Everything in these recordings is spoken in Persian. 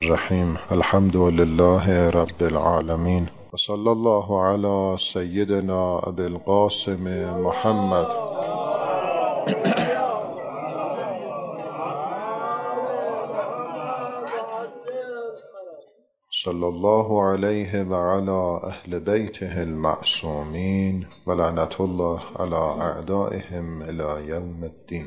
الرحیم. الحمد لله رب العالمین و صلی الله علی سیدنا ابی القاسم محمد صلی الله علیه و علی اهل بیته المعصومین و لعنت الله علی اعدائهم الی یوم الدین.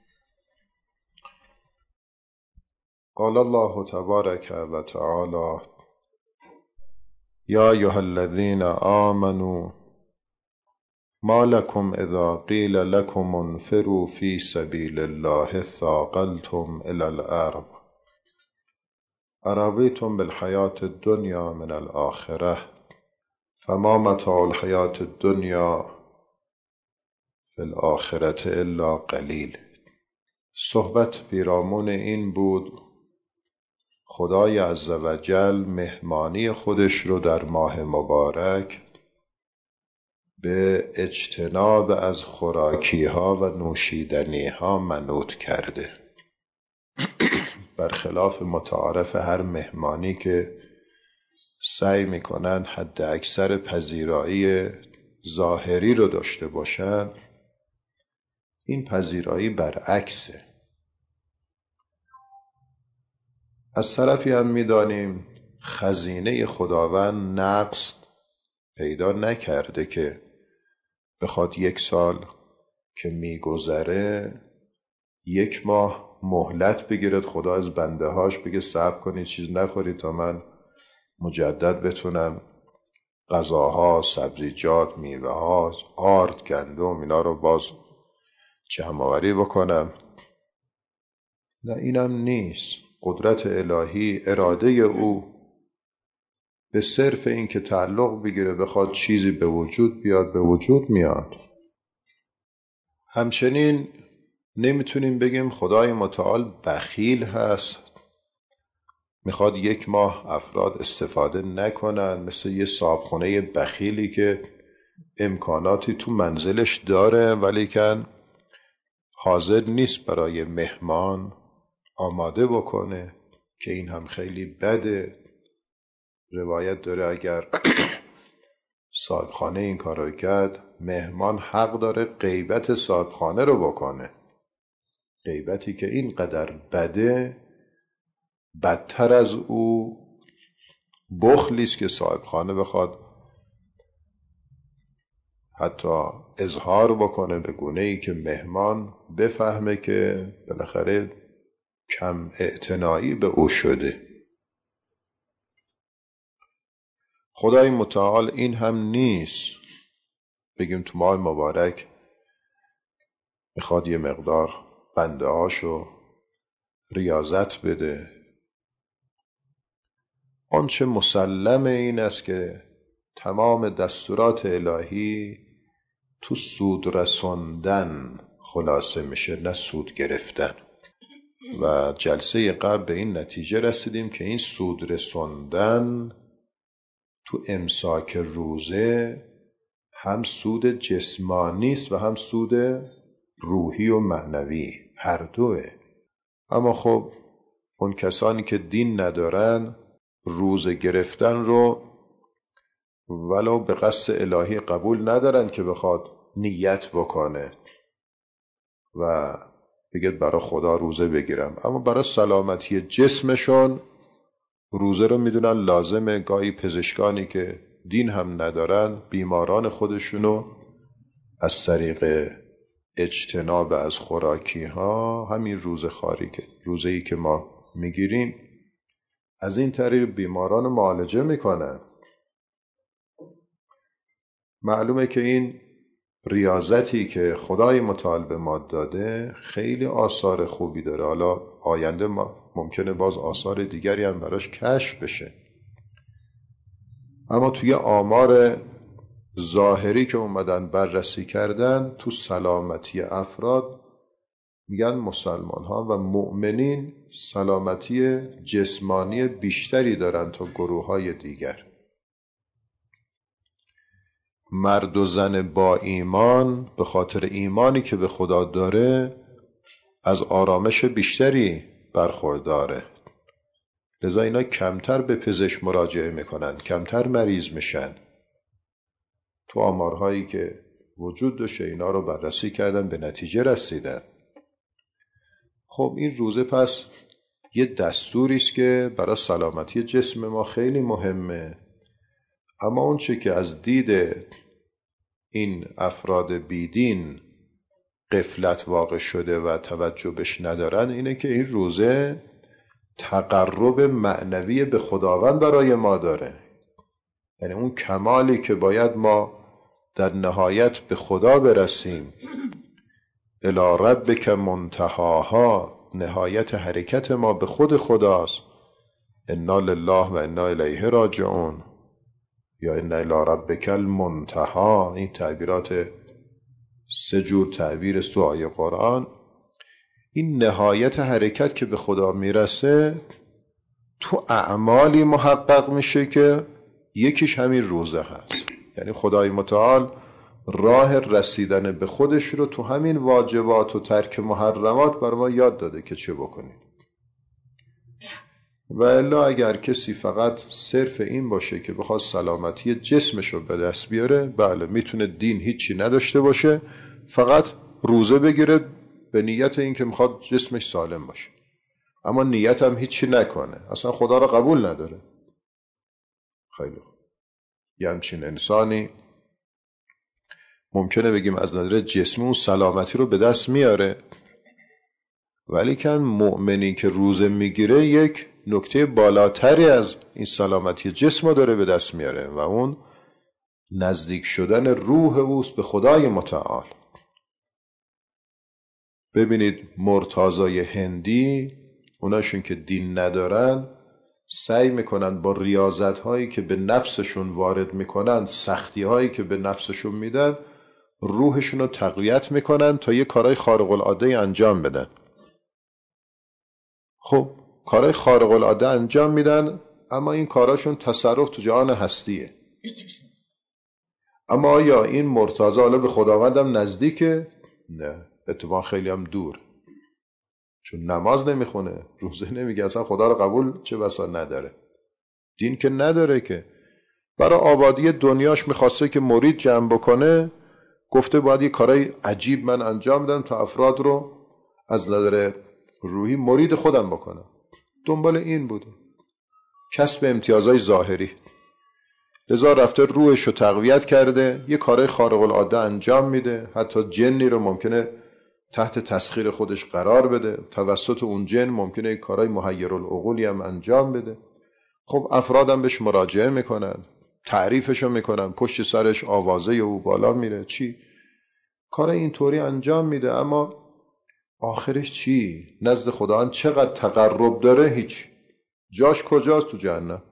قال الله تبارک و تعالی: یا ایها الذین آمنوا ما لكم اذا قیل لكم انفروا فی سبیل الله اثاقلتم الی الارض ارضیتم بالحیاة الدنیا من الآخرة فما متاع الحیاة الدنیا فی الآخرة الا قلیل. صحبت پیرامون این بود خدای عزوجل مهمانی خودش رو در ماه مبارک به اجتناب از خوراکی ها و نوشیدنی ها منوط کرده، برخلاف متعارف هر مهمانی که سعی میکنن حد اکثر پذیرایی ظاهری رو داشته باشن. این پذیرایی برعکسه. از طرفی هم میدانیم خزینه خداوند نقص پیدا نکرده که بخواد یک سال که میگذره 1 ماه مهلت بگیرد خدا از بنده هاش بگه صبر کنید چیز نخورید تا من مجدد بتونم غذاها، سبزیجات، میوه ها، آرد، گندم اینا رو باز جمع‌آوری بکنم. نه، اینم نیست. قدرت الهی، اراده او به صرف این که تعلق بگیره بخواد چیزی به وجود بیاد به وجود میاد. همچنین نمیتونیم بگیم خدای متعال بخیل هست میخواد 1 ماه افراد استفاده نکنن، مثل یه صاحبخونه بخیلی که امکاناتی تو منزلش داره ولیکن حاضر نیست برای مهمان آماده بکنه، که این هم خیلی بده. روایت داره اگر صاحبخانه این کار رو کرد مهمان حق داره غیبت صاحبخانه رو بکنه. غیبتی که اینقدر بده بدتر از او بخلیست که صاحبخانه بخواد حتی اظهار بکنه به گونه‌ای که مهمان بفهمه که بالاخره کم اعتنایی به او شده. خدای متعال این هم نیست بگیم تو ماه مبارک میخواد یه مقدار بنده هاشو ریاضت بده. آنچه مسلم این است که تمام دستورات الهی تو سود رسوندن خلاصه میشه، نه سود گرفتن. و جلسه قبل به این نتیجه رسیدیم که این سود رسوندن تو امساک روزه هم سود جسمانی است و هم سود روحی و معنوی، هر دوه. اما خب اون کسانی که دین ندارن روزه گرفتن رو ولو به قصد الهی قبول ندارن که بخواد نیت بکنه و بگید برای خدا روزه بگیرم، اما برای سلامتی جسمشون روزه رو میدونن لازمه. گاهی پزشکانی که دین هم ندارن بیماران خودشونو از طریق اجتناب از خوراکی ها، همین روزه‌ای که ما میگیریم، از این طریق بیماران معالجه میکنن. معلومه که این ریاضتی که خدای متعال به ما داده خیلی آثار خوبی داره. حالا آینده ممکنه باز آثار دیگری هم براش کشف بشه، اما توی آمار ظاهری که اومدن بررسی کردن تو سلامتی افراد میگن مسلمان ها و مؤمنین سلامتی جسمانی بیشتری دارن تا گروه های دیگر. مرد و زن با ایمان به خاطر ایمانی که به خدا داره از آرامش بیشتری برخورداره. لذا اینا کمتر به پزشک مراجعه میکنن، کمتر مریض میشن. تو آمارهایی که وجود داشته اینا رو بررسی کردن، به نتیجه رسیدن. خب این روزه پس یه دستوری است که برای سلامتی جسم ما خیلی مهمه، اما اون چه که از دید این افراد بیدین غفلت واقع شده و توجه بهش ندارن اینه که این روزه تقرب معنوی به خداوند برای ما داره. یعنی اون کمالی که باید ما در نهایت به خدا برسیم، الی ربک منتهاها، نهایت حرکت ما به خود خداست. انا لله و انا الیه راجعون، یا انا الی ربک المنتها. این تعبیرات 3 جور تعبیر است تو آیه قرآن. این نهایت حرکت که به خدا میرسه تو اعمالی محقق میشه که یکیش همین روزه هست. یعنی خدای متعال راه رسیدن به خودش رو تو همین واجبات و ترک محرمات بر ما یاد داده که چه بکنید. و الا اگر کسی فقط صرف این باشه که بخواد سلامتی جسمش رو به دست بیاره، بله میتونه دین هیچی نداشته باشه، فقط روزه بگیره به نیت این که میخواد جسمش سالم باشه، اما نیت هم هیچی نکنه، اصلا خدا رو قبول نداره. خیلی خوب. یه همچین انسانی ممکنه بگیم از نظر جسمی اون سلامتی رو به دست میاره، ولی که مؤمنی که روزه میگیره یک نکته بالاتری از این سلامتی جسم رو داره به دست میاره و اون نزدیک شدن روح اوست به خدای متعال. ببینید مرتضای هندی، اوناشون که دین ندارن سعی میکنن با ریاضت هایی که به نفسشون وارد میکنن، سختی هایی که به نفسشون میدن، روحشون رو تقویت میکنن تا یه کارهای خارق العاده انجام بدن. خب کارهای خارق العاده انجام میدن، اما این کاراشون تصرف تو جهان هستیه. اما آیا این مرتضی حالا به خداوندم نزدیکه؟ نه، اتفاقا خیلی هم دور، چون نماز نمیخونه، روزه نمیگه، اصلا خدا رو قبول چه بسا نداره، دین که نداره. که برای آبادی دنیاش میخواسته که مرید جمع بکنه، گفته باید یه کارهای عجیب من انجام بدم تا افراد رو از نظر روحی مرید خودم بکنم. دنبال این بوده، کسب امتیازهای ظاهری. لذا رفته روحش رو تقویت کرده، یه کارهای خارق العاده انجام میده، حتی جنی رو ممکنه تحت تسخیر خودش قرار بده، توسط اون جن ممکنه یه کارهای محیرالعقولی هم انجام بده. خب افرادم بهش مراجعه میکنن، تعریفشو میکنن، پشت سرش آوازه او بالا میره، چی؟ کار اینطوری انجام میده، اما آخرش چی؟ نزد خداوند چقدر تقرب داره؟ هیچ. جاش کجاست؟ تو جهنم.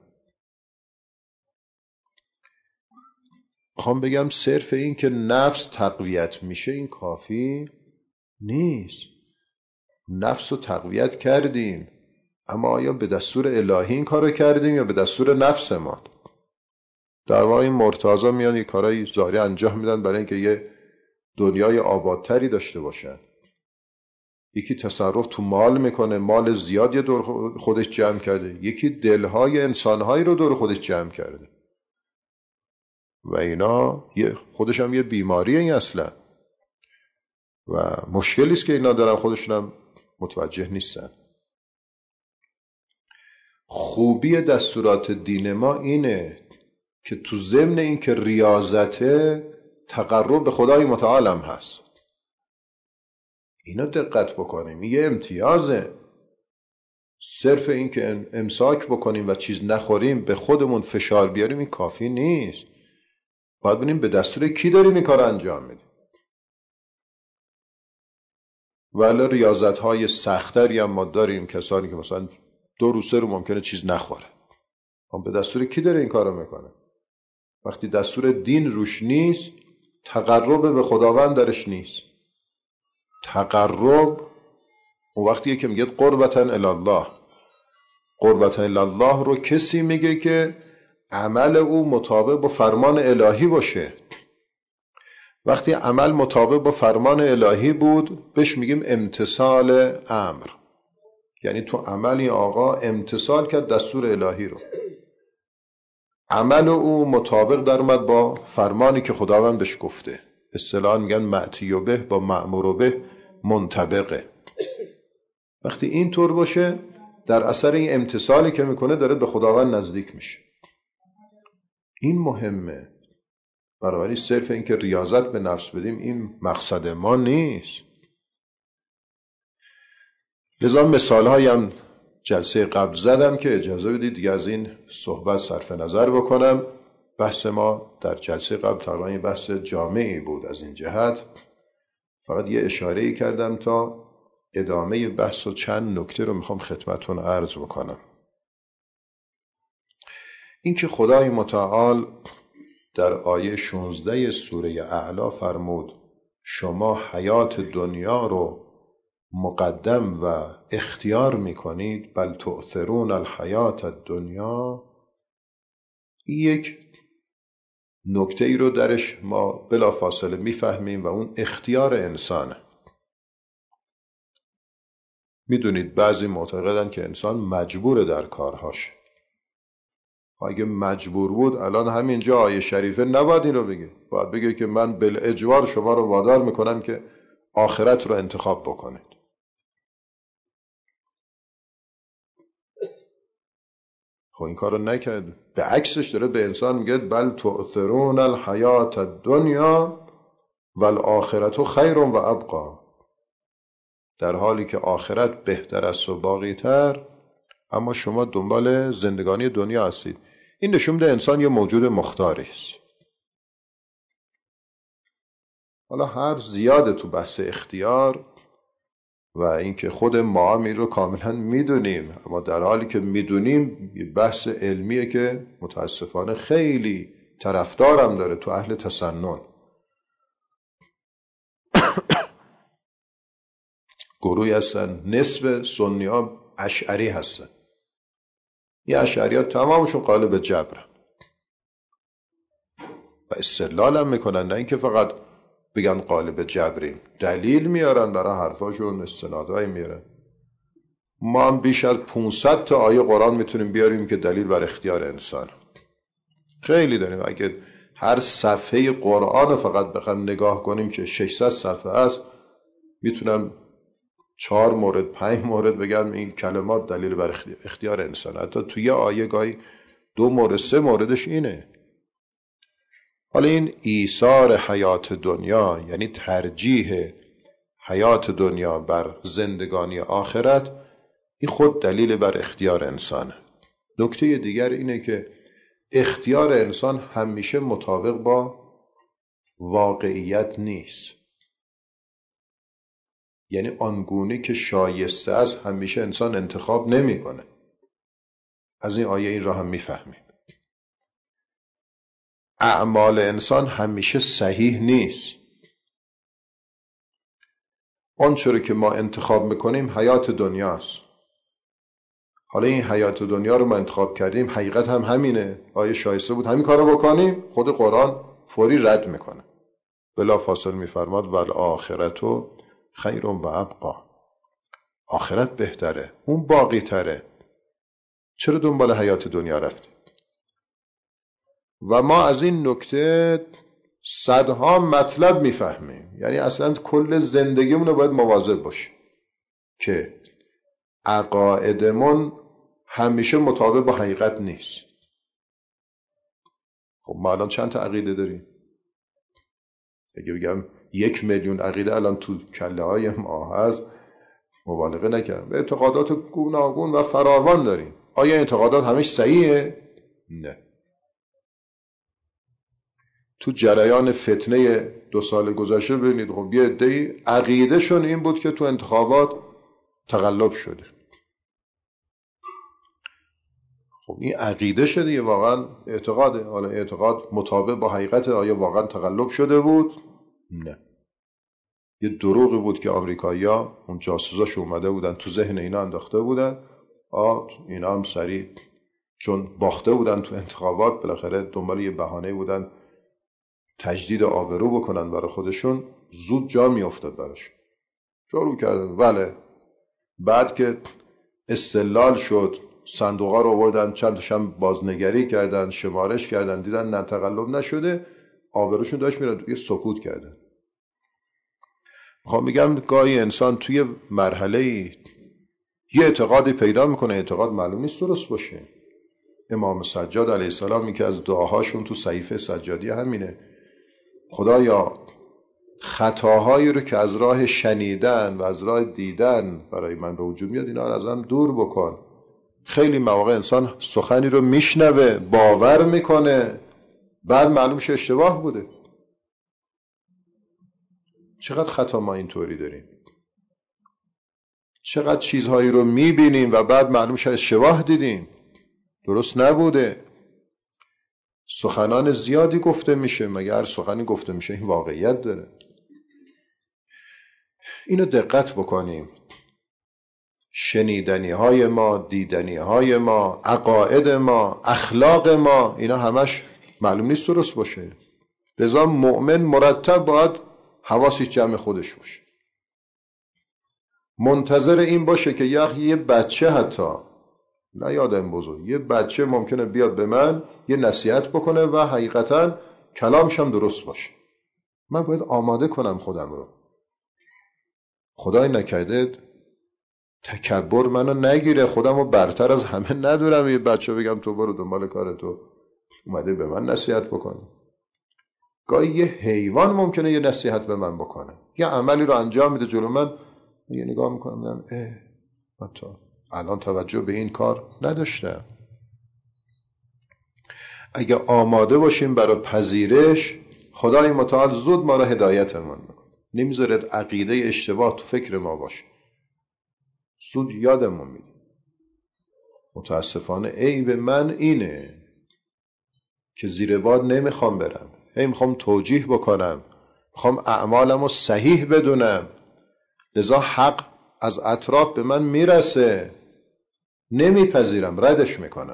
میخوام بگم صرف این که نفس تقویت میشه این کافی نیست. نفس رو تقویت کردیم، اما آیا به دستور الهی این کارو کردیم یا به دستور نفس ما؟ در واقع این مرتضی میان یه کارهای ظاهری انجام میدن برای اینکه یه دنیای آبادتری داشته باشن. یکی تصرف تو مال میکنه، مال زیادی دور خودش جمع کرده، یکی دلهای انسانهایی رو دور خودش جمع کرده و اینا خودش هم یه بیماریه این اصلا و مشکلی است که اینا دارن خودشون هم متوجه نیستن. خوبی دستورات دین ما اینه که تو ضمن این که ریاضته، تقرب به خدای متعال هم هست. اینا دقت بکنیم، یه امتیازه. صرف این که امساک بکنیم و چیز نخوریم، به خودمون فشار بیاریم، این کافی نیست. باید ببینیم به دستور کی داریم این کار انجام میدیم. ولی ریاضت‌های سختری هم ما داریم، کسانی که مثلا 2 روز 3 روز ممکنه چیز نخوره. اما به دستور کی داره این کارو میکنه؟ وقتی دستور دین روش نیست، تقرب به خداوند درش نیست. تقرب اون وقتیه که میگه قربتن الی الله. قربتن الی الله رو کسی میگه که عمل او مطابق با فرمان الهی باشه. وقتی عمل مطابق با فرمان الهی بود، بهش میگیم امتثال امر. یعنی تو عملی آقا امتثال کرد دستور الهی رو، عمل او مطابق در اومد با فرمانی که خداوند بهش گفته. اصطلاحاً میگن معتی به با مأمور به منطبقه. وقتی این طور باشه در اثر این امتثالی که میکنه داره به خداوند نزدیک میشه. این مهمه. برای صرف این که ریاضت به نفس بدیم این مقصد ما نیست. لذا مثالهایی هم جلسه قبل زدم که اجازه بدید دیگه از این صحبت صرف نظر بکنم. بحث ما در جلسه قبل تقریبا بحث جامعی بود از این جهت. فقط یه اشاره‌ای کردم تا ادامه بحث و چند نکته رو میخوام خدمتتون عرض بکنم. این که خدای متعال در آیه 16 سوره اعلی فرمود شما حیات دنیا رو مقدم و اختیار میکنید، بل تؤثرون الحیات الدنیا. یک نکته ای رو درش ما بلا فاصله میفهمیم و اون اختیار انسانه. میدونید بعضی معتقدن که انسان مجبور در کارهاش. اگه مجبور بود الان همینجا آیه شریفه نباید این رو بگه، باید بگه که من بالاجبار شما رو وادار میکنم که آخرت رو انتخاب بکنید. خب این کار رو نکرد، به عکسش داره به انسان میگه بل تؤثرون الحیات الدنیا والآخرة خیر و ابقی، در حالی که آخرت بهتر است و باقی تر، اما شما دنبال زندگانی دنیا هستید. این نشون میده انسان یه موجود مختاری است. حالا هر زیاده تو بحث اختیار و اینکه خود ما هم این رو کاملا میدونیم، اما در حالی که میدونیم بحث علمیه که متاسفانه خیلی طرفدارم داره تو اهل تسنن. گروهی هستن نصف سنی ها اشعری هستن. این اشعری ها تمامشون قالب جبرن و استدلال هم میکنن، نه اینکه فقط بگن قالب جبریم، دلیل میارن برای حرفاشون، استنادهایی میارن. ما هم بیش از 500 تا آیه قرآن میتونیم بیاریم که دلیل بر اختیار انسان. خیلی داریم. اگه هر صفحه قرآن فقط بخوام نگاه کنیم که 600 صفحه است، میتونم 4 مورد 5 مورد بگم این کلمات دلیل بر اختیار انسان. حتی توی آیه گاهی 2 مورد 3 موردش اینه. حالا این ایثار حیات دنیا، یعنی ترجیح حیات دنیا بر زندگانی آخرت، این خود دلیل بر اختیار انسانه. نکته دیگر اینه که اختیار انسان همیشه مطابق با واقعیت نیست. یعنی آنگونه که شایسته است همیشه انسان انتخاب نمی کنه. از این آیه این را هم میفهمیم. اعمال انسان همیشه صحیح نیست. آنچه که ما انتخاب میکنیم حیات دنیاست. حالا این حیات دنیا رو ما انتخاب کردیم، حقیقت هم همینه. آیا شایسته بود همین کارو بکنیم؟ خود قرآن فوری رد میکنه. بلا فاصله میفرماد والآخرة خیر و ابقی. آخرت بهتره، اون باقی تره. چرا دنبال حیات دنیا رفتیم؟ و ما از این نکته صدها مطلب میفهمیم. یعنی اصلا کل زندگیمون رو باید مواظب باشیم که عقایدمون همیشه مطابق با حقیقت نیست. خب ما الان چند تا عقیده داریم؟ اگه بگم 1 میلیون عقیده الان تو کله های ما هست، مبالغه نکنم، به اعتقادات گوناگون و فراوان داریم. آیا اعتقادات همش صحیحه؟ نه. تو جریان فتنه 2 سال گذشته ببینید خب یه عده‌ای عقیدهشون این بود که تو انتخابات تقلب شده. خب این عقیده شده، یه واقعا اعتقاده. حالا اعتقاد مطابق با حقیقت آیا واقعا تقلب شده بود؟ نه. یه دروغی بود که آمریکایی‌ها اون جاسوساش اومده بودن تو ذهن اینا انداخته بودن. اینا هم سریع چون باخته بودن تو انتخابات، بالاخره دنبال یه بهانه بودن تجدید آبرو بکنن برای خودشون، زود جا می افتاد براشون. شروع کردن. بله. بعد که استدلال شد، صندوقا رو آوردن، چند تاشم بازنگری کردن، شمارش کردن، دیدن نه تقلب نشده، آبروشون داشت میره، دیگه سکوت کردن. میخوام بگم گاهی انسان توی مرحله‌ای یه اعتقادی پیدا میکنه، اعتقاد معلوم نیست درست باشه. امام سجاد علیه السلام یکی از دعاهاشون تو صحیفه سجادی همینه: خدایا خطاهایی رو که از راه شنیدن و از راه دیدن برای من به وجود میاد اینا رو ازم دور بکن. خیلی مواقع انسان سخنی رو میشنوه، باور میکنه، بعد معلوم شه اشتباه بوده. چقدر خطا ما اینطوری داریم، چقدر چیزهایی رو میبینیم و بعد معلوم شه اشتباه دیدیم، درست نبوده. سخنان زیادی گفته میشه، مگر هر سخنی گفته میشه این واقعیت داره؟ اینو دقت بکنیم. شنیدنی های ما، دیدنی های ما، عقاید ما، اخلاق ما، اینا همش معلوم نیست درست باشه. لذا مؤمن مرتب باید حواسش جمع خودش باشه، منتظر این باشه که یه بچه، حتی نه یادم بزرگ، یه بچه ممکنه بیاد به من یه نصیحت بکنه و حقیقتا کلامش هم درست باشه. من باید آماده کنم خودم رو. خدای نکرده تکبر منو نگیره، خودم رو برتر از همه ندونم، یه بچه بگم تو برو دنبال کار، تو اومده به من نصیحت بکنه. گاهی یه حیوان ممکنه یه نصیحت به من بکنه، یه عملی رو انجام میده جلو من، یه نگاه میکنم من تا الان توجه به این کار نداشتم. اگه آماده باشیم برای پذیرش، خدای متعال زود ما را هدایتمون میکنه، نمیذاره عقیده اشتباه تو فکر ما باشه، زود یادمون میده. متاسفانه عیب من اینه که زیر بار نمیخوام برم، میخوام توجیه بکنم، میخوام اعمالم رو صحیح بدونم. لذا حق از اطراف به من میرسه، نمیپذیرم، ردش میکنم.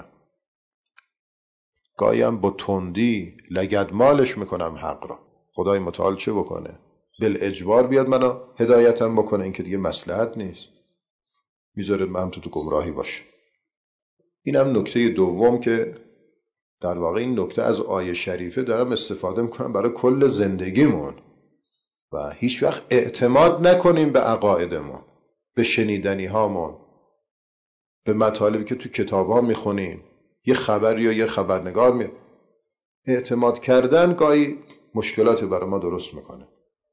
گاهیم با تندی لگدمالش میکنم حق را. خدای متعال چه بکنه؟ بالاجبار بیاد منو هدایتم بکنه، این که دیگه مصلحت نیست، میذاره من تو گمراهی باشه. اینم نکته دوم که در واقع این نکته از آیه شریفه دارم استفاده میکنم برای کل زندگیمون. و هیچ وقت اعتماد نکنیم به عقایدمون، به شنیدنی هامون، به مطالبی که تو کتاب ها میخونیم، یه خبر یا یه خبرنگار اعتماد کردن گاهی مشکلاتی برای ما درست میکنه.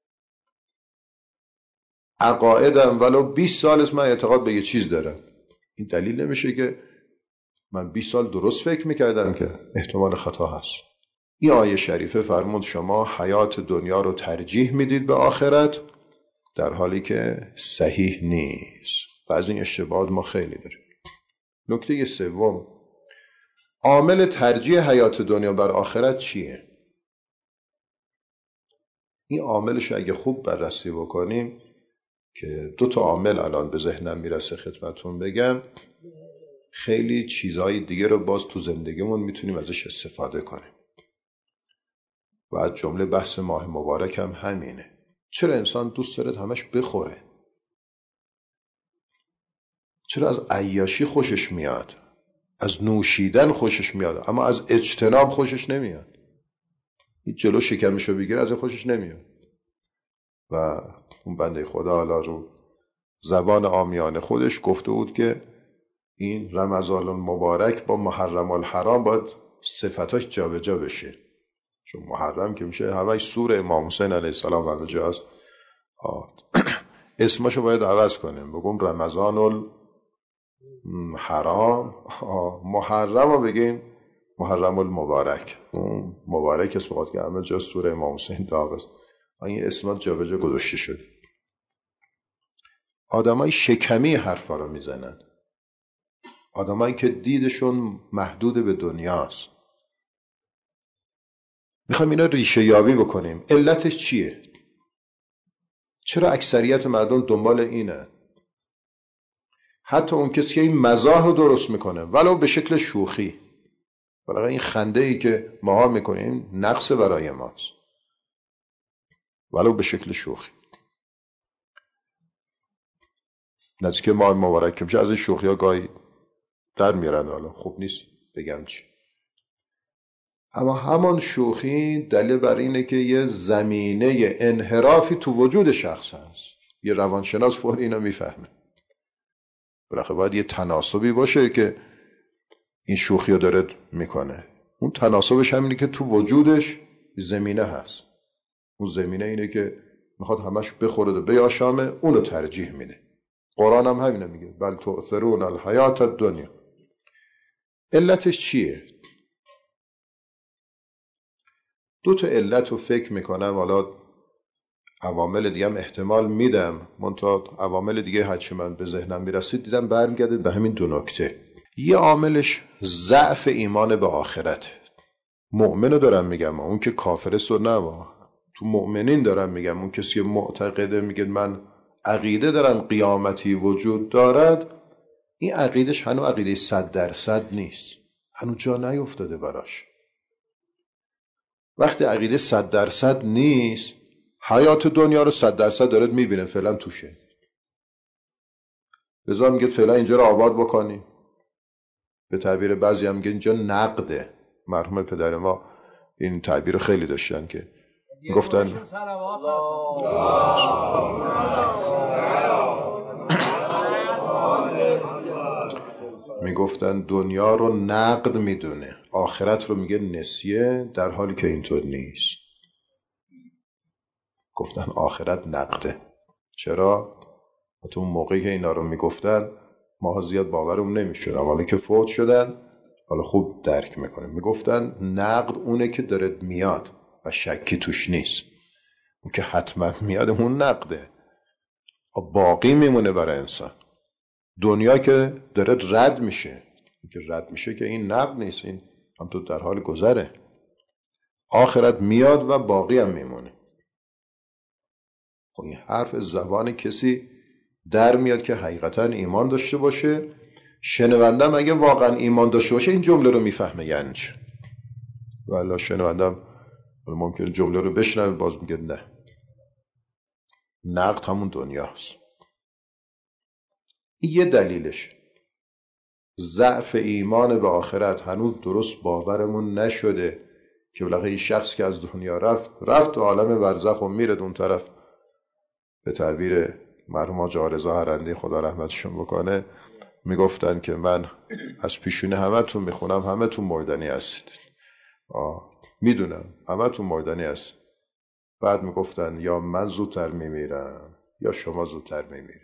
عقایدم ولو 20 سال است من اعتقاد به یه چیز دارم، این دلیل نمیشه که من 20 سال درست فکر میکردم که احتمال خطا هست. این آیه شریفه فرمود شما حیات دنیا رو ترجیح میدید به آخرت، در حالی که صحیح نیست. و از این اشتباهات ما خیلی داریم. نکته سوم، عامل ترجیح حیات دنیا بر آخرت چیه؟ این عاملش اگه خوب بررسی بکنیم، که 2 عامل الان به ذهنم میرسه خدمتون بگم، خیلی چیزهای دیگه رو باز تو زندگیمون میتونیم ازش استفاده کنیم. و از جمله بحث ماه مبارک هم همینه. چرا انسان دوست داره همش بخوره؟ چرا از عیاشی خوشش میاد، از نوشیدن خوشش میاد، اما از اجتناب خوشش نمیاد؟ این جلو شکمشو بگیره از این خوشش نمیاد. و اون بنده خدا حالا رو زبان عامیانه خودش گفته بود که این رمضان المبارک با محرم الحرام باید صفتاش جابجا بشه، چون محرم که میشه همش سور امام حسین علیه السلام و جاست، اسمشو باید عوض کنیم، بگم رمضان الحرام، محرم رو بگیم محرم المبارک. اون مبارک اسم باید که همه جا سور امام حسین داغست، این اسمات جابجا گذاشته شد. آدمای شکمی حرفا رو میزنن، آدمایی که دیدشون محدود به دنیاست. میخوایم اینا ریشه یابی بکنیم. علتش چیه؟ چرا اکثریت مردم دنبال اینه؟ حتی اون کسی که این مزاح رو درست میکنه ولو به شکل شوخی، ولی این خنده ای که ماها میکنیم نقص برای ماست، ولو به شکل شوخی. نزدیک ماه مبارک که میشه از این شوخی ها گاهی در میارن، حالا خوب نیست بگم چی. اما همان شوخی دلیل بر اینه که یه زمینه انحرافی تو وجود شخص هست. یه روانشناس فوری اینو میفهمه. بالاخره باید یه تناسبی باشه که این شوخی رو داره میکنه. اون تناسبش همینه که تو وجودش زمینه هست. اون زمینه اینه که میخواد همش بخوره و بیاشامه، اونو ترجیح میده. قرآن هم همینه میگه بل تؤثرون الحیات الدنیا. علتش چیه؟ دو تا علت رو فکر میکنم، حالا عوامل دیگه هم احتمال میدم، منتها عوامل دیگه هرچی من به ذهنم میرسید دیدم برمیگرده به همین دو نکته. یه عاملش ضعف ایمان به آخرت. مؤمنو دارم میگم، اون که کافرست و نه، تو مؤمنین دارم میگم. اون کسی معتقده میگه من عقیده دارم قیامتی وجود دارد، این عقیدش هنوز عقیده 100% نیست، هنوز جا نیفتاده براش. وقتی عقیده 100% نیست، حیات دنیا رو 100% دارد میبینه، فعلا توشه. لذا میگه فعلا اینجا رو آباد بکنی. به تعبیر بعضی هم میگه اینجا نقده. مرحوم پدر ما این تعبیر خیلی داشتن که گفتن میگفتن دنیا رو نقد میدونه، آخرت رو میگه نسیه، در حالی که اینطور نیست. گفتن آخرت نقده. چرا؟ تو اون موقعی که اینا رو میگفتن ما زیاد باورمون نمیشد، حالا که فوت شدن حالا خوب درک میکنه. میگفتن نقد اونه که داره میاد و شکی توش نیست، اون که حتما میاد اون نقده، باقی میمونه برای انسان. دنیا که داره رد میشه، که رد میشه که این نقد نیست، این هم تو در حال گذره. آخرت میاد و باقی هم میمونه. خب این حرف زبان کسی در میاد که حقیقتا ایمان داشته باشه. شنوندم اگه واقعا ایمان داشته باشه این جمله رو میفهمه یعنی چه. والا شنوندم ممکن جمله رو بشنوه باز میگه نه، نقد همون دنیاست. این یه دلیلش، ضعف ایمان به آخرت. هنوز درست باورمون نشده که بالاخره این شخص که از دنیا رفت و عالم برزخ و میره اون طرف. به تعبیر مرحوم حاج رضا هرندی خدا رحمتشون بکنه میگفتن که من از پیشونه همتون میخونم، همتون مردنی هستید، میدونم همتون مردنی هست. بعد میگفتن یا من زودتر میمیرم یا شما زودتر میمیرید.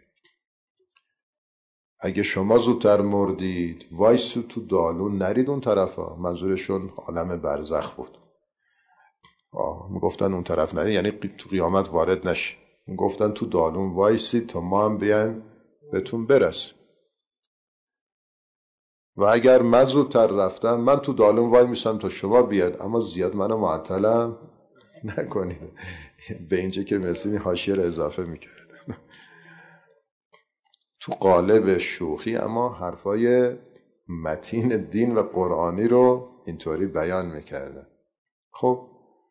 اگه شما زودتر مردید وایسو تو دالون نرید اون طرفا. منظورشون عالم برزخ بود. میگفتن اون طرف نرید یعنی تو قیامت وارد نشی. میگفتن تو دالون وایسید تا ما هم بیایم بهتون برسیم. و اگر من زودتر رفتم من تو دالون وای میسم تا شما بیاد، اما زیاد منو معطلم نکنید. به اینجا که مثلی حاشیه رو اضافه میکرد تو قالب شوخی، اما حرفای متین دین و قرآنی رو اینطوری بیان میکردن. خب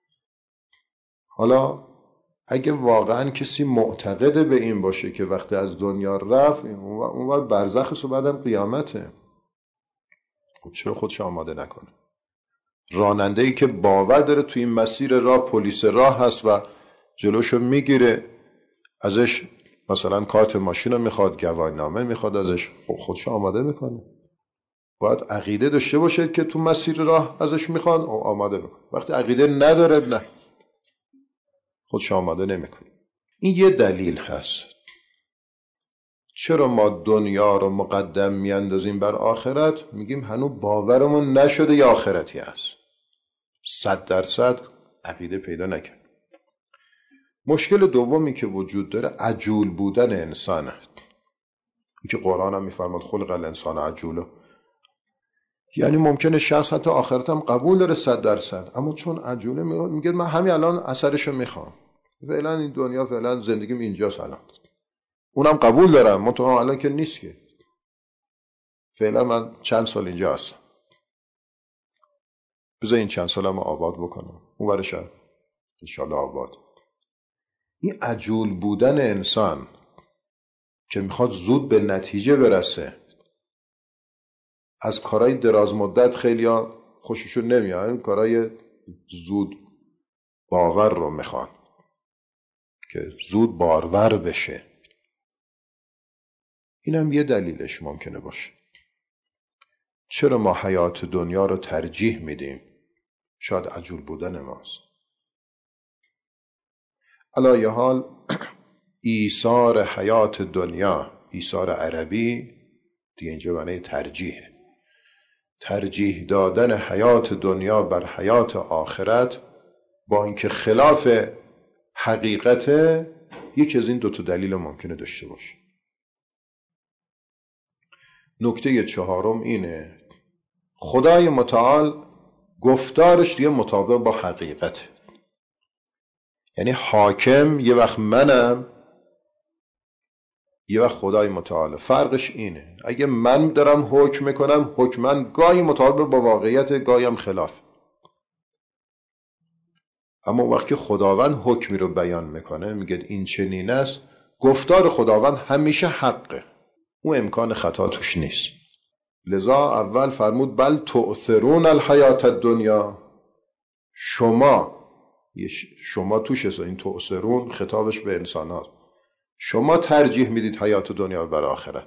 حالا اگه واقعا کسی معتقد به این باشه که وقتی از دنیا رفت اون وقت برزخش و بعدم قیامته، خب چرا خودش آماده نکنه؟ راننده‌ای که باور داره توی این مسیر راه پلیس راه هست و جلوشو میگیره، ازش مثلا کارت ماشین رو میخواد، گواهینامه میخواد ازش، خب خودش آماده میکنه. باید عقیده داشته باشه که تو مسیر راه ازش میخوان آماده میکنه. وقتی عقیده نداره نه، خودش آماده نمیکنه. این یه دلیل هست چرا ما دنیا رو مقدم میاندازیم بر آخرت. میگیم هنوز باورمون نشده یه آخرتی هست، 100% عقیده پیدا نکرد. مشکل دومی که وجود داره عجول بودن انسانه. که قرآن هم میفرماد خلق الانسان عجولا، یعنی ممکنه شخص حتی آخرت هم قبول داره 100%، اما چون عجوله میگه من همین الان اثرشو میخوام، فعلا این دنیا فعلا زندگیم اینجاست، الان اونم قبول دارم منتها الان که نیست، که فعلا من چند سال اینجا هستم، بذار این چند سالم آباد بکنم، اون ورشم انشالله آباد. این عجول بودن انسان که میخواد زود به نتیجه برسه. از کارهای دراز مدت خیلیا خوششون نمیاد، کارهای زود باور رو میخوان که زود بارور بشه. اینم یه دلیلش ممکنه باشه. چرا ما حیات دنیا رو ترجیح میدیم؟ شاید عجول بودن ماست. علی حال ایثار حیات دنیا، ایثار عربی دیگه اینجا معنی ترجیحه. ترجیح دادن حیات دنیا بر حیات آخرت با اینکه خلاف حقیقت، یکی از این دوتا دلیل ممکنه داشته باشه. نکته چهارم اینه خدای متعال گفتارش دیگه مطابق با حقیقت. یعنی حاکم یه وقت منم، یه وقت خدای متعال. فرقش اینه اگه من دارم حکم میکنم، حکم من گاهی مطابق با واقعیت، گاهی هم خلاف. اما وقتی خداوند حکمی رو بیان میکنه، میگه این چنین است، گفتار خداوند همیشه حقه، اون امکان خطا توش نیست. لذا اول فرمود بل تؤثرون الحیات الدنیا. شما توش است، این تؤثرون خطابش به انسانات. شما ترجیح میدید حیات دنیا بر آخرت،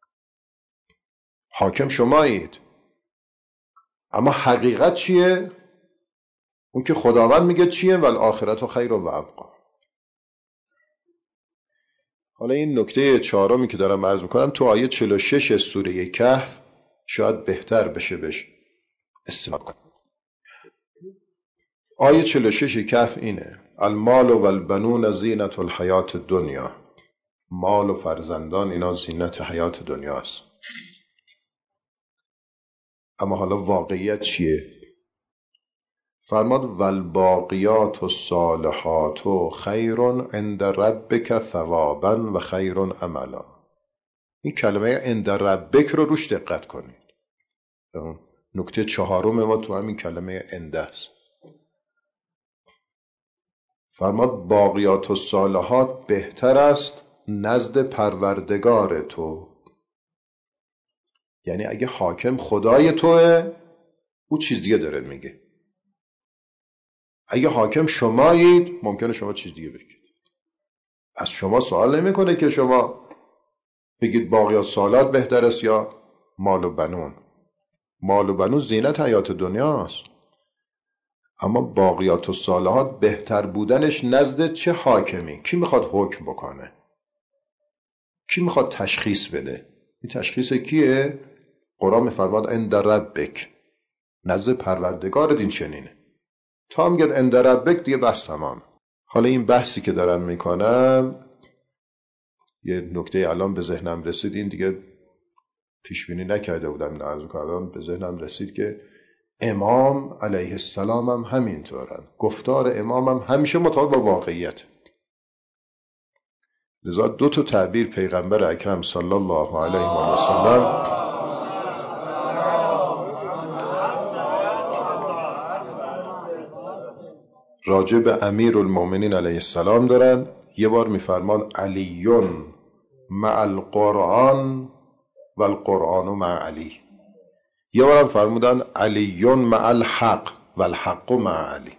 حاکم شمایید. اما حقیقت چیه؟ اون که خداوند میگه چیه؟ والآخرت خیر و ابقی. حالا این نکته چهارمی که دارم عرض میکنم تو آیه 46 سوره کهف شاید بهتر بشه بهش استناد کنم. آیه 46 کهف اینه المال و البنون زینت الحیات الدنیا. مال و فرزندان اینا زینت حیات دنیا است. اما حالا واقعیت چیه؟ فرماد والباقیات الصالحات خیر عند ربک ثوابا و خیر عملا. این کلمه عند ربک رو روش دقت کنید. نکته چهارم ما تو همین کلمه عند است. فرماد باقیات الصالحات بهتر است نزد پروردگار تو. یعنی اگه حاکم خدای توه، او چیز دیگه داره میگه. اگه حاکم شمایید، ممکنه شما چیز دیگه بگید. از شما سوال نمیکنه که شما بگید باقیات الصالحات بهتر است یا مال و بنون. مال و بنون زینت حیات دنیاست، اما باقیات الصالحات بهتر بودنش نزد چه حاکمی؟ کی میخواد حکم بکنه؟ کی میخواد تشخیص بده؟ این تشخیص کیه؟ قرآن میفرماد عند ربک، نزد پروردگارت این چنینه. تا میگه عند ربک دیگه بس تمام. حالا این بحثی که دارم میکنم یه نکته الان به ذهنم رسید، این دیگه پیش بینی نکرده بودم، این عرض کردم به ذهنم رسید که امام علیه السلام هم همینطورن. گفتار امام هم همیشه مطابق با واقعیت. لذا دو تا تعبیر پیغمبر اکرم صلی الله علیه و سلم راجع به امیرالمومنین علیه السلام دارن. یه بار میفرمان علیون مع القرآن و القرآن مع علی. یه بار فرمودن علیون مع الحق و الحق مع علی.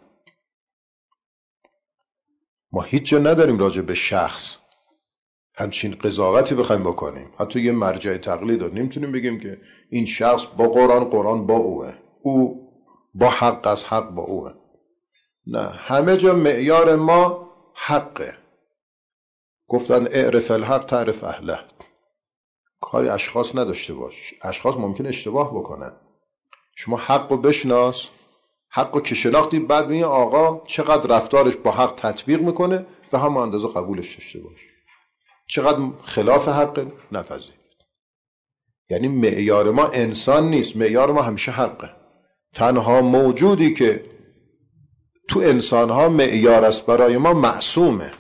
ما هیچ جا نداریم راجع به شخص همچین قضاوتی بخوایم بکنیم. حتی یه مرجع تقلید رو نمیتونیم بگیم که این شخص با قرآن، قرآن با اوه، او با حق از حق با اوه. نه، همه جا معیار ما حقه. گفتن اعرف الحق تعرف اهله. کاری اشخاص نداشته باش. اشخاص ممکن اشتباه بکنن. شما حق رو بشناس، حق رو که شناختی بعد ببین آقا چقدر رفتارش با حق تطبیق میکنه، به همون اندازه قبولش داشته باش. چقدر خلاف حق نپذیر. یعنی معیار ما انسان نیست، معیار ما همیشه حقه. تنها موجودی که تو انسانها معیار است برای ما معصومه.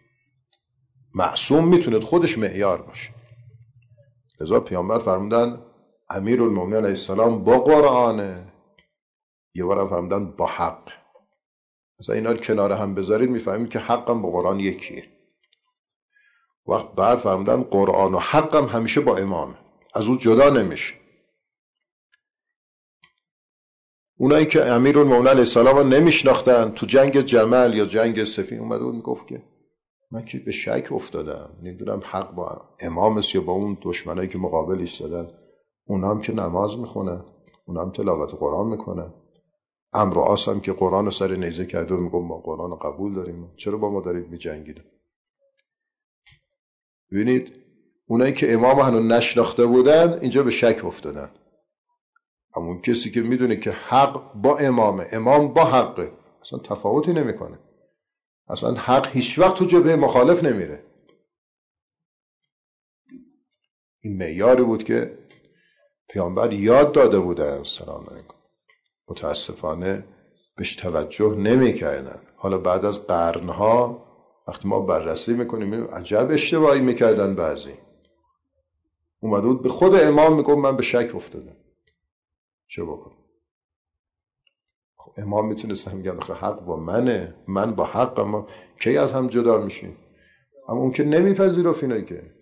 معصوم میتونه خودش معیار باشه. لذا پیامبر فرمودن امیرالمومنین علیه السلام با قرآنه، یه بار فرمودن با حق. مثلا اینا رو کنار هم بذارید میفهمید که حقم با قرآن یکیه. وقت بعد فرمودن قرآن و حق هم همیشه با امامه، از اون جدا نمیشه. اونایی که امیرالمومنین علیه السلام رو نمیشناختن، تو جنگ جمل یا جنگ صفین اومده بود میگفت که من که به شک افتادم، نمیدونم حق با امام است یا با اون دشمنایی که مقابل ایستادن. اونا هم که نماز میخونن، اونا هم تلاوت قرآن میکنن. عمرو و عاص هم که قرآن رو سر نیزه کرده و میگم ما قرآن رو قبول داریم، چرا با ما دارید میجنگید؟ ببینید اونایی که امام هنوز نشناخته بودن اینجا به شک افتادن. اما اون کسی که میدونه که حق با امامه، امام با حقه، اصلا تفاوتی نمیکنه. اصلا حق هیچ وقت تو جبهه مخالف نمیره. این معیاری بود که پیامبر یاد داده بودن سلام علیکم. متاسفانه بهش توجه نمیکردن. حالا بعد از قرنها وقتی ما بررسی میکنیم میبینیم عجب اشتباهی میکردن. بعضی اومده بود به خود امام میگم من به شک افتادم، چه بکنم؟ خب امام میتونست میگن حق با منه، من با حق، ما کی از هم جدا میشیم؟ اما اون که نمیپذیرفت اینه، که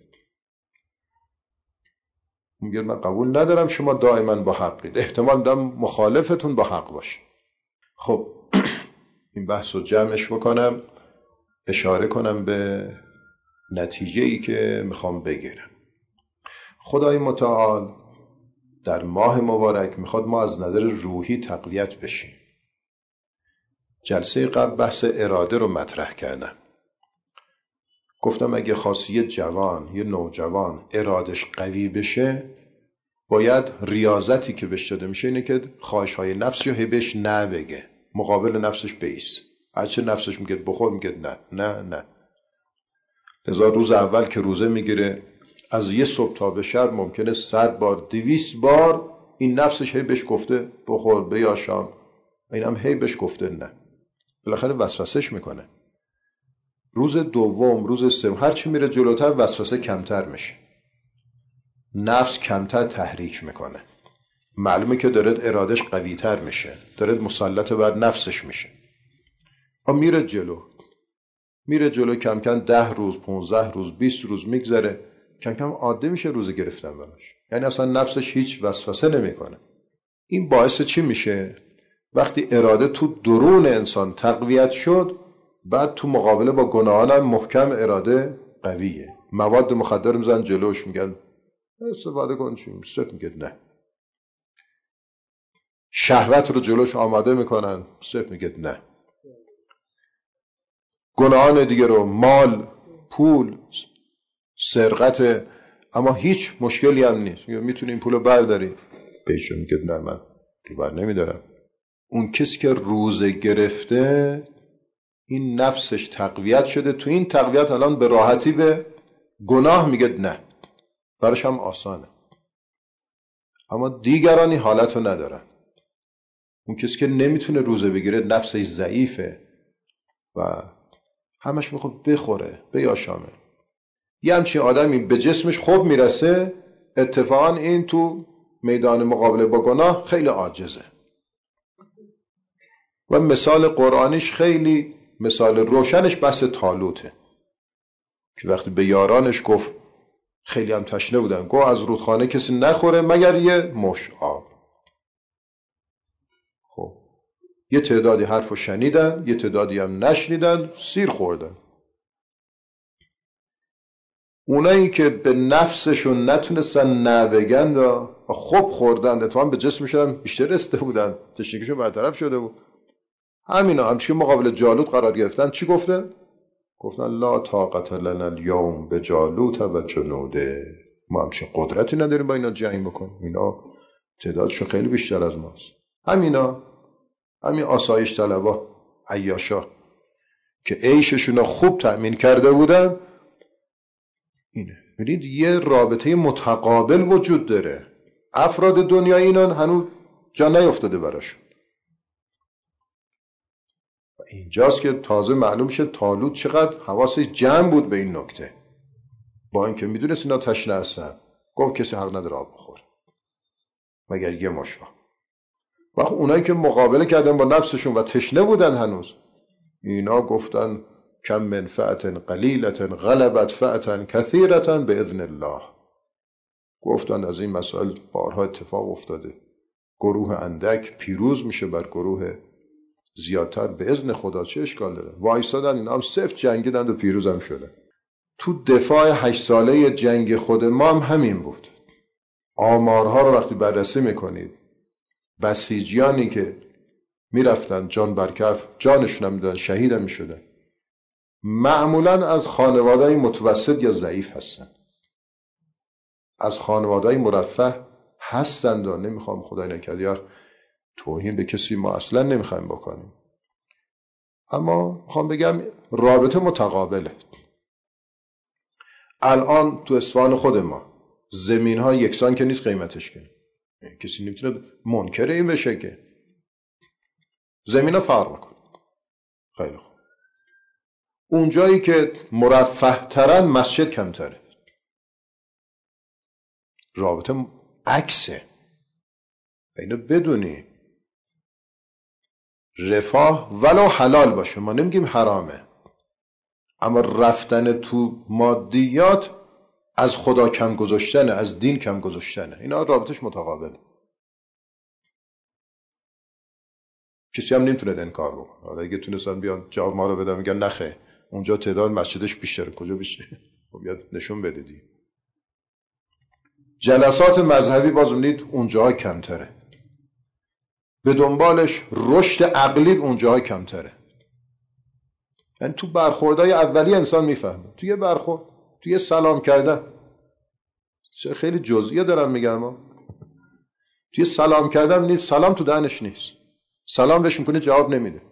میگه من قبول ندارم شما دائما با حقید، احتمال دارم مخالفتون با حق باشه. خب این بحث رو جمعش بکنم، اشاره کنم به نتیجه ای که میخوام بگیرم. خدای متعال در ماه مبارک میخواد ما از نظر روحی تقویت بشیم. جلسه قبل بحث اراده رو مطرح کردم. گفتم اگه خواستی یه جوان، یه نوجوان ارادش قوی بشه، باید ریاضتی که بهش داده میشه اینه که خواهش‌های نفسی رو بهش نبگه، مقابل نفسش بیست. هرچه نفسش میگه بخور میگه نه نه نه. لذا روز اول که روزه میگیره از یه صبح تا به شب ممکنه 100 بار 200 بار این نفسش بهش گفته بخور بیا شام، اینم بهش گفته نه. بالاخره وسوسهش میکنه. روز دوم، روز سوم، هرچی میره جلوتر وسوسه کمتر میشه، نفس کمتر تحریک میکنه. معلومه که داره ارادش قویتر میشه، داره مسلط بر نفسش میشه. میره جلو کم کم 10 روز 15 روز 20 روز میگذره، کم کم عاده میشه روزه گرفتن براش. یعنی اصلا نفسش هیچ وسوسه نمیکنه. این باعث چی میشه؟ وقتی اراده تو درون انسان تقویت شد، بعد تو مقابله با گناهان هم محکم اراده قویه. مواد مخدر میزن جلوش، میگن استفاده کن، چی میگه نه. شهوت رو جلوش آماده میکنن، میگه نه. گناهان دیگه رو، مال، پول، سرقت، اما هیچ مشکلی هم نیست، میتونی این پول رو برداری، بهش میگه نه من بر نمیدارم. اون کسی که روزه گرفته این نفسش تقویت شده، تو این تقویت الان به راحتی به گناه میگه نه، براش هم آسانه. اما دیگرانی حالت رو ندارن. اون کسی که نمیتونه روزه بگیره نفسش ضعیفه و همش میخواد بخوره بیاشامه. یه همچین آدمی به جسمش خوب میرسه، اتفاقا این تو میدان مقابله با گناه خیلی عاجزه. و مثال قرآنیش خیلی مثال روشنش بحث طالوته که وقتی به یارانش گفت، خیلی هم تشنه بودن، گفت از رودخانه کسی نخوره مگر یه مشت آب. خب یه تعدادی حرفو شنیدن، یه تعدادی هم نشنیدن، سیر خوردن. اونایی که به نفسشون نتونستن نبگن و خوب خوردن، اتفاقا به جسمشون بیشتر رسیده بودن، تشنگیشون برطرف شده بود. همینا همچنین مقابل جالوت قرار گرفتن، چی گفتن؟ گفتن لا طاقت لنا اليوم بجالوت و جنوده. ما همچین قدرتی نداریم با اینا جنگ بکنیم، اینا تعدادشون خیلی بیشتر از ماست. همین آسایش طلبا، عیاشا که عیششون خوب تأمین کرده بودن. اینه. ببینید یه رابطه متقابل وجود داره. افراد دنیا اینان هنوز جا نیفتاده براشون. اینجاست که تازه معلوم شه طالوت چقدر حواسش جمع بود به این نکته. با اینکه میدونست اینا تشنه هستن، گفت کسی حق نداره آب بخوره مگر یه مشا. وقت اونایی که مقابله کردن با نفسشون و تشنه بودن هنوز، اینا گفتن کم من فئة قلیلة غلبت فئة کثیرة باذن الله. گفتن از این مسائل بارها اتفاق افتاده، گروه اندک پیروز میشه بر گروه زیادتر به اذن خدا. چه اشکال داره؟ وایسادن اینا هم صفر جنگیدند و پیروز هم شدن. تو دفاع 8 ساله جنگ خود ما هم همین بود. آمارها رو وقتی بررسی میکنید، بسیجیانی که میرفتن جان برکف جانشون هم میدادن، شهید هم میشدن، معمولا از خانواده‌های متوسط یا ضعیف هستن، از خانواده‌های مرفه هستند و نمیخوام خدای نکرده یا توهین به کسی ما اصلا نمیخوایم بکنیم، اما میخوام بگم رابطه متقابله. الان تو اصفهان خود ما زمین ها یکسان که نیست قیمتش، که کسی نمیتونه منکر این بشه که زمین ها فرق میکنه. خیلی خوب، اونجایی که مرفه ترن مسجد کمتره. رابطه عکسه. اینو بدونی رفاه ولو حلال باشه، ما نمیگیم حرامه، اما رفتن تو مادیات از خدا کم گذاشتنه، از دین کم گذاشتنه. اینا رابطش متقابله. کسی هم نمیتونه انکار بکنه. حالا اگه تونستن بیان جواب ما رو بدن میگن نخه اونجا تعداد مسجدش بیشتره. کجا بیشتره؟ خب یاد نشون بدید. جلسات مذهبی باز می‌بینید اونجاها کمتره، به دنبالش رشد عقلی اونجاها کمتره. یعنی تو برخوردهای اولیه انسان میفهمه، توی برخورد، توی سلام کردن، خیلی جزئیه دارم میگم، ما توی سلام کردن نیست، سلام تو دهنش نیست، سلام بهش میکنه جواب نمیده.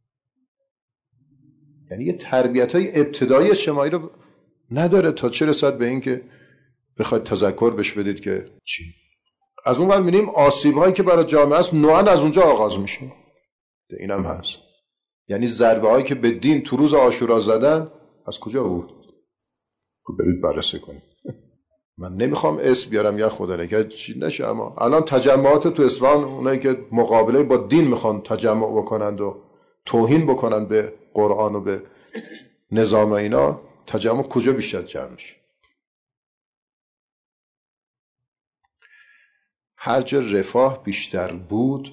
یعنی یه تربیت‌های ابتدایی اجتماعی رو نداره تا چه رسد به این که بخواید تذکر بهش بدید که چی. از اون ور می‌بینیم آسیب‌هایی که برای جامعه است نوعاً از اونجا آغاز میشه. اینم هست. یعنی ضربه‌هایی که به دین تو روز عاشورا زدن از کجا بود؟ برید بررسی کنید. من نمیخوام اسم بیارم یا خدا نکرد چی نشه، اما الان تجمعات تو اصفهان، اونایی که مقابله با دین میخوان تجمع بکنند و توهین بکنند به قرآن و به نظام اینا، تجمع کجا بیشتر جمع میشه؟ هر جا رفاه بیشتر بود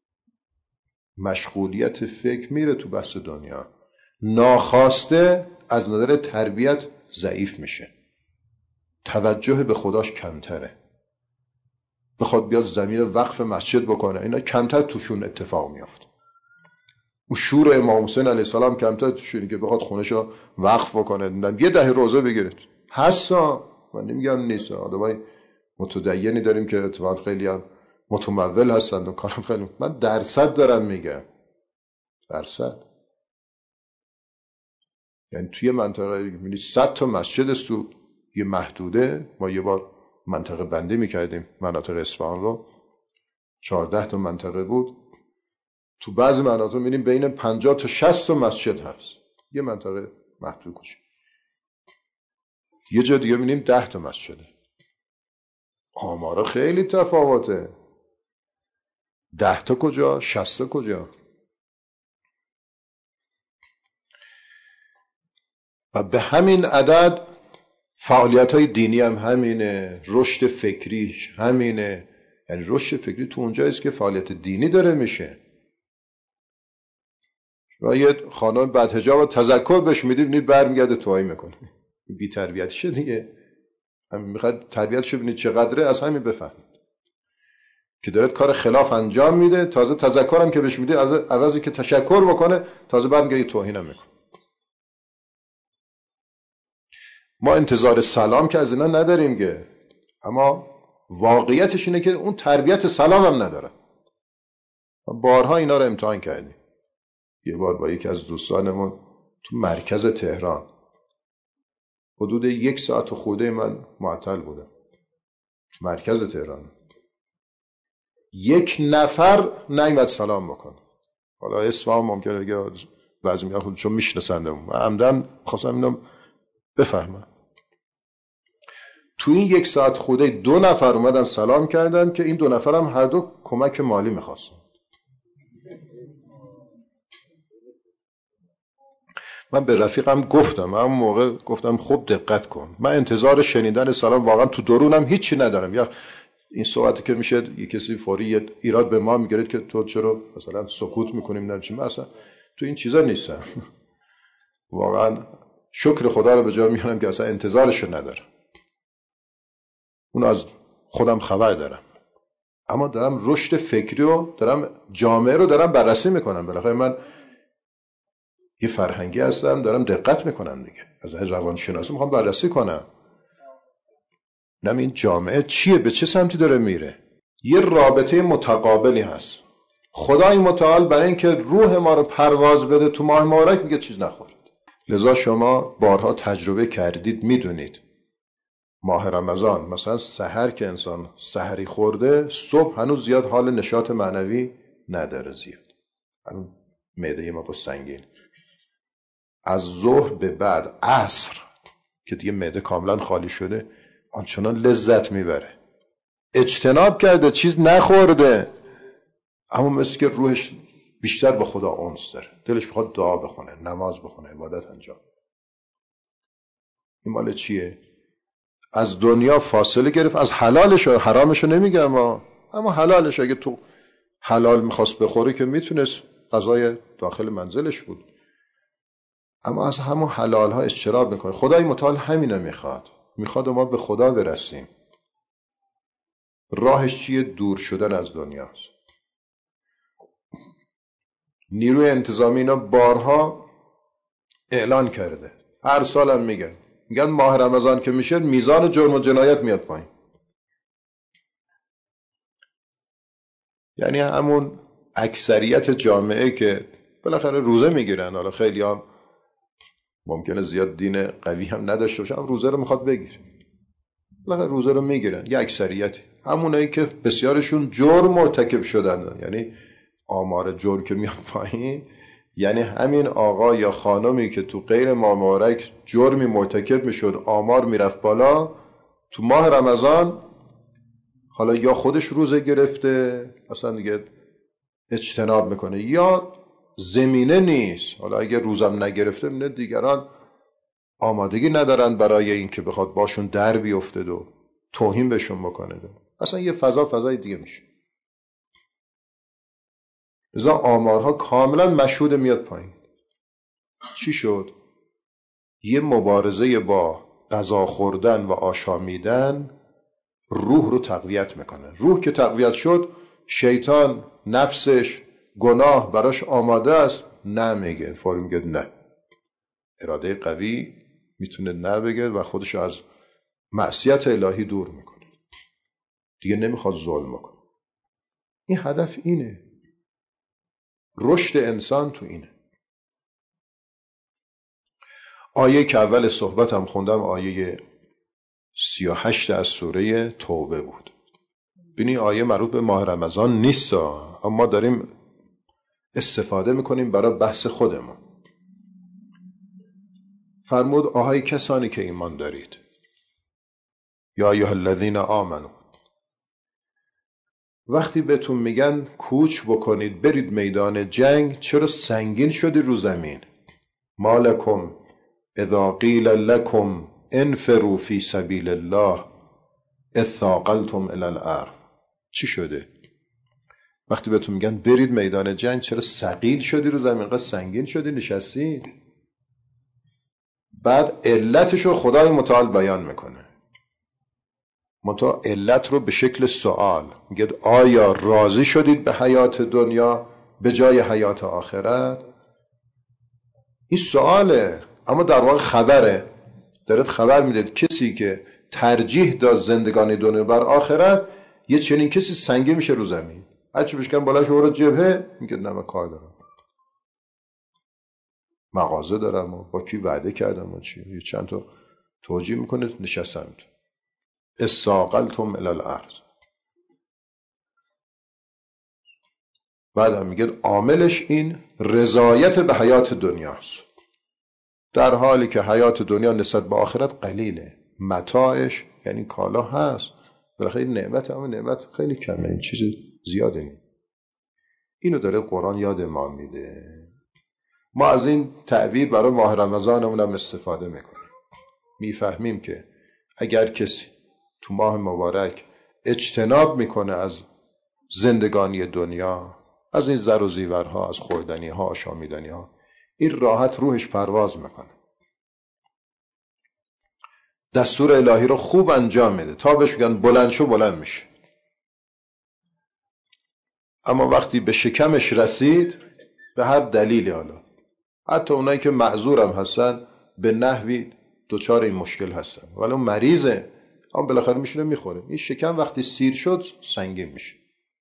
مشغولیت فکر میره تو بحث دنیا، ناخواسته از نظر تربیت ضعیف میشه، توجه به خداش کمتره، بخواد بیاد زمین وقف مسجد بکنه اینا کمتر توشون اتفاق میافته. او شور امام حسین علیه السلام کمتر توشونه که بخواد خونهشو وقف بکنه، یه 10 روزه بگیرید. هستا، من نمیگم نیست، آدمای متدینی داریم که اتفاقا خیلی هم متمول هستند و کارم خیلی، من درصد دارم میگم، درصد. یعنی توی منطقه میبینید 100 تا مسجد است تو یه محدوده. ما یه بار منطقه بندی میکردیم مناطق اصفهان رو، 14 تا منطقه بود، تو بعضی مناطق میبینیم بین 50 تا 60 تا مسجد هست، یه منطقه محدود کوچیک. یه جا دیگه میبینیم 10 تا مسجده. آمارا خیلی تفاوته. 10 تا کجا؟ 60 تا کجا؟ و به همین عدد فعالیت‌های دینی هم همینه، رشد فکریش همینه. یعنی رشد فکری تو اونجاییست که فعالیت دینی داره میشه. و یه خانم بدحجاب و تذکر بهش میدید برمیگرده توهین میکنه، بی تربیتشه دیگه. همین میخواد تربیتش ببینید چقدره، از همین بفهمید که داره کار خلاف انجام میده. تازه تذکرم که بهش میده از عوضی که تشکر بکنه تازه برمیگرده توهینم میکنه. ما انتظار سلام که از اینا نداریم که، اما واقعیتش اینه که اون تربیت سلام هم نداره. بارها اینا رو امتحان کردیم. یه بار با یکی از دوستانمون تو مرکز تهران حدود 1 ساعت و خورده من معطل بودم تو مرکز تهران، 1 نفر نیامد سلام بکنه. حالا اسمم ممکنه بگه بعضی میگن خود چون میشناسندم، من عمدن خواستم اینو بفهمم. تو این 1 ساعت خورده 2 نفر اومدن سلام کردن که این 2 نفر هم هر دو کمک مالی میخواستن. من به رفیقم گفتم، من اون موقع گفتم خب دقت کن، من انتظار شنیدن سلام واقعا تو درونم هیچی ندارم. یا این صحبتی که میشه یه کسی فوری ایراد به ما میگیره که تو چرا مثلا سکوت میکنیم نمیشه، من اصلا تو این چیزا نیستم. واقعا شکر خدا رو به جا میارم که اصلا انتظارشو ندارم، اون از خودم خبر دارم، اما دارم رشد فکری رو دارم، جامعه رو دارم بررسی میکنم. بالاخره من یه فرهنگی هستم، دارم دقت میکنم دیگه، از روانشناسی میخوام بررسی کنم، نم این جامعه چیه، به چه سمتی داره میره. یه رابطه متقابلی هست. خدای متعال برای اینکه روح ما رو پرواز بده تو ماه مبارک میگه چیز نخورید. لذا شما بارها تجربه کردید، میدونید ماه رمضان مثلا سحر که انسان سحری خورده، صبح هنوز زیاد حال نشاط معنوی نداره، زیاد هنوز معده ما با سنگین. از ظهر به بعد عصر که دیگه معده کاملا خالی شده، آنچنان لذت میبره، اجتناب کرده، چیز نخورده، اما مثل که روحش بیشتر با خدا انس داره، دلش میخواد دعا بخونه، نماز بخونه، عبادت انجام. این مال چیه؟ از دنیا فاصله گرفت، از حلالش و حرامش نمیگم، اما حلالش اگه تو حلال میخواست بخوره که میتونست، غذای داخل منزلش بود، اما از همون حلال ها اجتناب میکنه. خدای متعال همینو میخواد ما به خدا برسیم. راهش چیه؟ دور شدن از دنیاست. نیروی انتظامی اینا بارها اعلان کرده، هر سال هم میگن ماه رمضان که میشه میزان جرم و جنایت میاد پایین. یعنی همون اکثریت جامعه که بالاخره روزه میگیرن، حالا خیلی هم ممکنه زیاد دین قوی هم نداشته باشه، روزه رو میخواد بگیره، بالاخره روزه رو میگیرن. یه اکثریت همونایی که بسیارشون جرم مرتکب شدن، یعنی آمار جرم که میاد پایین، یعنی همین آقا یا خانمی که تو غیر ماه مبارک جرمی مرتکب میشد، آمار میرفت بالا، تو ماه رمضان حالا یا خودش روزه گرفته اصلا دیگه اجتناب میکنه، یا زمینه نیست، حالا اگه روزم نگرفته نه دیگران آمادگی ندارن برای این که بخواد باشون در بیفته و توهین بهشون بکنه، اصلا یه فضای دیگه میشه. لذا آمارها کاملا مشهود میاد پایین. چی شد؟ یه مبارزه با غذا خوردن و آشامیدن روح رو تقویت میکنه. روح که تقویت شد، شیطان نفسش گناه براش آماده است، نه میگه، فوری میگه نه. اراده قوی میتونه نه بگه و خودش از معصیت الهی دور میکنه، دیگه نمیخواد ظلم کنه. این هدف اینه، رشد انسان تو اینه. آیه که اول صحبتم خوندم آیه 38 از سوره توبه بود. ببینید آیه مربوط به ماه رمضان نیست، اما داریم استفاده میکنیم برای بحث خودمون. فرمود آهای کسانی که ایمان دارید، یا ایها الذین آمنو، وقتی بهتون میگن کوچ بکنید برید میدان جنگ، چرا سنگین شدی رو زمین؟ مالکم اذا قیل لکم انفروا فی سبیل الله اثاقلتم الی الارض. چی شده؟ وقتی بهتون میگن برید میدان جنگ چرا ثقیل شدی رو زمین، قد سنگین شدی نشستی؟ بعد علتشو خدای متعال بیان میکنه. منتها علت رو به شکل سوال میگه آیا راضی شدید به حیات دنیا به جای حیات آخرت؟ این سواله، اما در واقع خبره. دارد خبر میده کسی که ترجیح داد زندگانی دنیا بر آخرت، یه چنین کسی سنگین میشه رو زمین. هرچی بشکن بالا شو برو جبهه، میگه نه من کار دارم، مغازه دارم و با کی وعده کردم و چی، چند تا توجیه میکنه، نشستم. استاقلتم الی الارض. بعدم میگه عاملش این رضایت به حیات دنیاست، در حالی که حیات دنیا نسبت به آخرت قلیله، متاعش یعنی کالا هست، بالاخره نعمت، اما نعمت خیلی کمه، این چیز زیاده. اینو داره قرآن یاد ما میده. ما از این تعبیر برای ماه رمضانمون هم استفاده میکنیم. میفهمیم که اگر کسی تو ماه مبارک اجتناب میکنه از زندگانی دنیا، از این زر و زیورها، از خوردنی ها، آشامیدنی ها، این راحت روحش پرواز میکنه، دستور الهی رو خوب انجام میده، تا بهش میگن بلند شو بلند میشه. اما وقتی به شکمش رسید، به هر دلیلی، حالا حتی اونایی که معذورم هستن به نحوی دوچار این مشکل هستن، ولی اون مریضه، اما بالاخره میشونه میخوره. این شکم وقتی سیر شد سنگین میشه.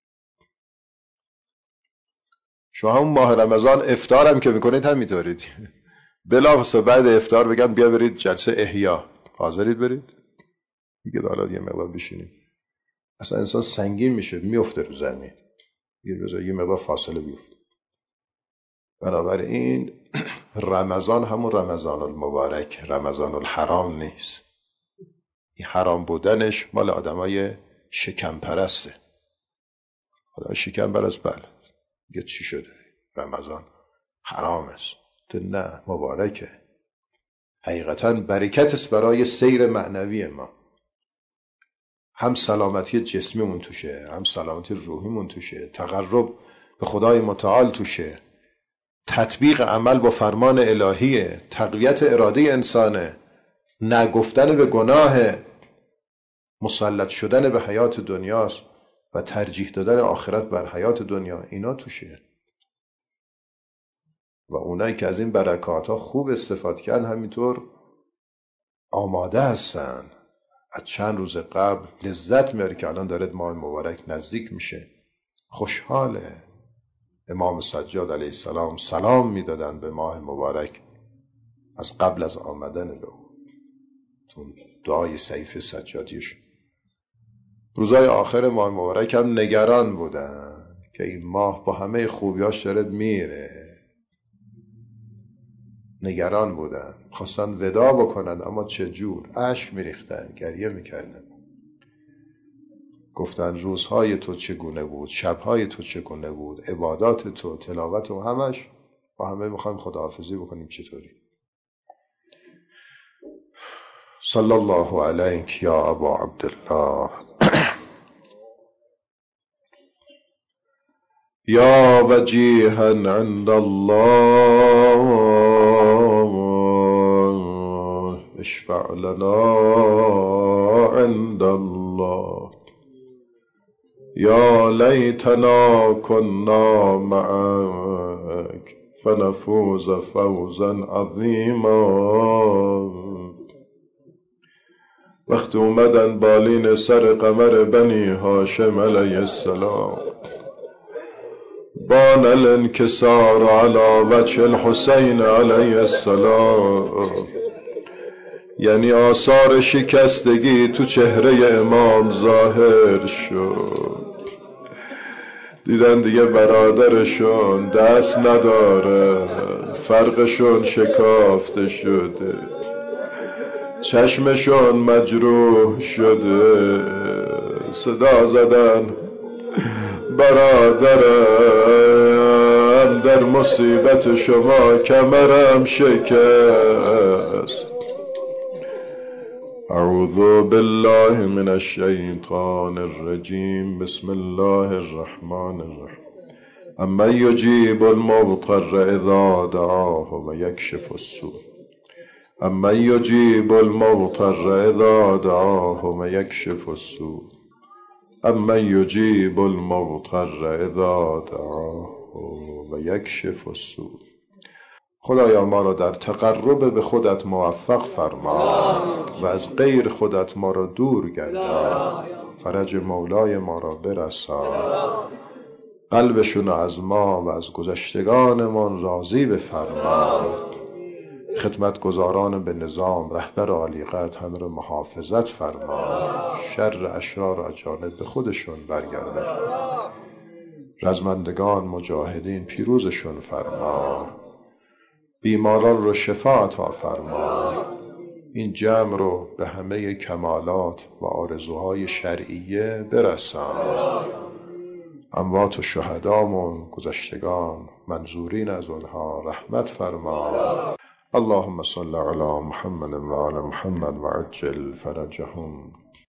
شما همون ماه رمضان افطارم که میکنید همینطورید، بلافاصله بعد افطار بگن بیا برید جلسه احیا، حاضرید برید؟ میگه حالا یه مقدار بشینید. اصلا انسان سنگین میشه، میفته رو زمین، یه مقدار فاصله بیفته. بنابراین رمضان همون رمضان المبارک، رمضان الحرام نیست. این حرام بودنش مال آدمای شکم پرسته. آدم شکم پرست بله میگه چی شده رمضان حرام است، تو نه، مبارکه. حقیقتا برکت است برای سیر معنوی ما، هم سلامتی جسمیمون توشه، هم سلامتی روحیمون توشه، تقرب به خدای متعال توشه، تطبیق عمل با فرمان الهیه، تقویت اراده انسانه، نگفتن به گناه، مسلط شدن به حیات دنیاست و ترجیح دادن آخرت بر حیات دنیا، اینا توشه. و اونایی که از این برکات ها خوب استفاده کردن همینطور آماده هستن، از چند روز قبل لذت میاره که الان داره ماه مبارک نزدیک میشه، خوشحاله. امام سجاد علیه السلام سلام میدادن به ماه مبارک از قبل از آمدن به او، تو دعای سیف سجادیش. روزای آخر ماه مبارک هم نگران بودن که این ماه با همه خوبیاش داره میره، نگران بودن، خواستن ودا بکنن اما چجور، اشک میریختن، گریه میکردن، گفتن روزهای تو چگونه بود، شبهای تو چگونه بود، عبادات تو، تلاوت و همش، با همه میخوایم خداحافظی بکنیم چطوری. صلی الله علیک یا ابا عبدالله یا وجیها عند الله اشفع لنا عند الله یا لیتنا کنا معک فنفوز فوزا عظیما. وقتی اومدن بالین سر قمر بنی هاشم علیه السلام، بان الانکسار علی وجه الحسین علیه السلام، یعنی آثار شکستگی تو چهره امام ظاهر شد. دیدن دیگه برادرشون دست نداره، فرقشون شکافته شده، چشمشون مجروح شده، صدا زدن برادرم در مصیبت شما کمرم شکست. اعوذ بالله من الشیطان الرجیم بسم الله الرحمن الرحیم. امن یجیب المضطر اذا دعاه و یکشف السوء، امن یجیب المضطر اذا دعاه و یکشف السوء، امن یجیب المضطر اذا دعاه و یکشف السوء. خدایا ما را در تقرب به خودت موفق فرما و از غیر خودت ما را دور گردان، فرج مولای ما را برسان، قلبشون از ما و از گذشتگانمان راضی بفرما. خدمتگزاران به نظام، رهبر عالی قدر همه را محافظت فرما، شر اشرار و اجانب به خودشون برگردن، رزمندگان مجاهدین پیروزشون فرما، بیماران رو شفا عطا فرما، این جمع رو به همه کمالات و آرزوهای شرعیه برسان. اموات و شهدامون، گذشتگان، منظورین از آنها رحمت فرما. اللهم صل علی محمد و آل محمد و عجل فرجهم.